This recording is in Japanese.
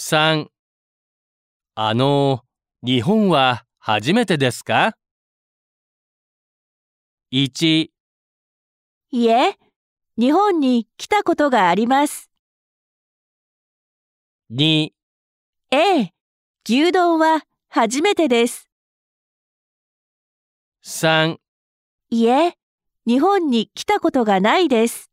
3、日本は初めてですか？ 1、 いえ、日本に来たことがあります。 2、 ええ、牛丼は初めてです。 3、 いえ、日本に来たことがないです。